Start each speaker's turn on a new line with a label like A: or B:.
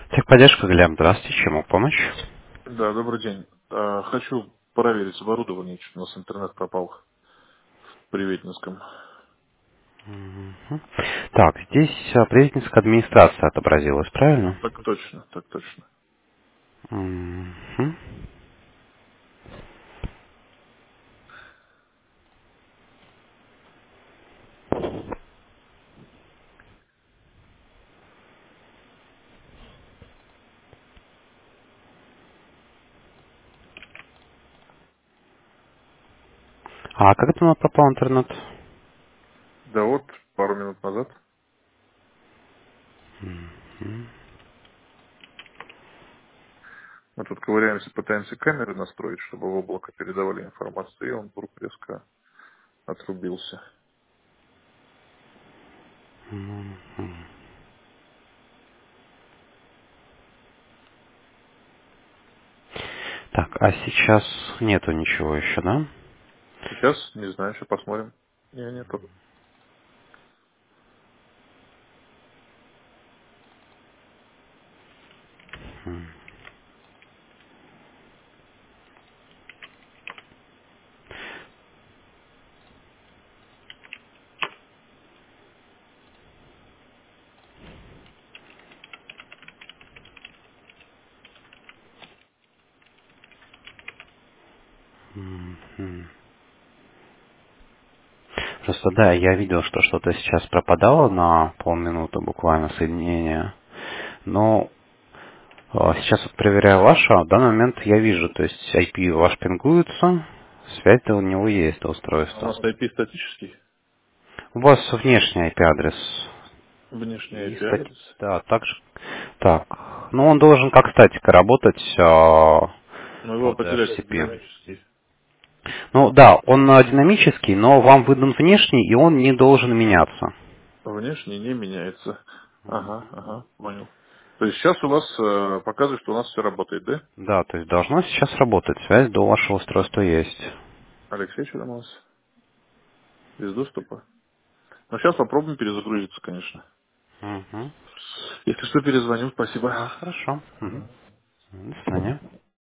A: Техподдержка, Глеб, здравствуйте, чем могу помочь?
B: Да, добрый день. Хочу проверить оборудование, что у нас интернет пропал в Приветинском.
A: Мгм. Так, здесь приветницкая администрация отобразилась, правильно?
B: Так точно, так точно.
A: Мгм. А как это у нас пропал интернет?
B: Да вот, пару минут назад. Мы тут ковыряемся, пытаемся камеры настроить, чтобы в облако передавали информацию, и он вдруг резко отрубился.
A: Так, а сейчас нету ничего еще, да?
B: Сейчас, не знаю, сейчас посмотрим. Не, нету.
A: Мгм. Просто да, я видел, что что-то сейчас пропадало на полминуты буквально соединение. Но сейчас вот проверяю ваше, а в данный момент я вижу, то есть IP ваш пингуется, связь у него есть до
B: А у
A: устройства.
B: нас IP статический,
A: У вас внешний IP-адрес.
B: внешний
A: И
B: IP адрес.
A: да, также. Так. Ну, он должен как статика работать
B: Но его
A: под
B: потеряли
A: DHCP.
B: динамический.
A: Ну да, он динамический, но вам выдан внешний, и он не должен меняться.
B: Внешний не меняется. Ага, ага, понял. То есть сейчас у вас показывает, что у нас все работает, да?
A: Да, то есть должно сейчас работать. Связь до вашего устройства есть.
B: Алексей, что там у вас? Без доступа? Ну, сейчас попробуем перезагрузиться, конечно.
A: Угу.
B: Если что, перезвоню. Спасибо.
A: Хорошо.
B: Мгм.
A: Угу. До свидания.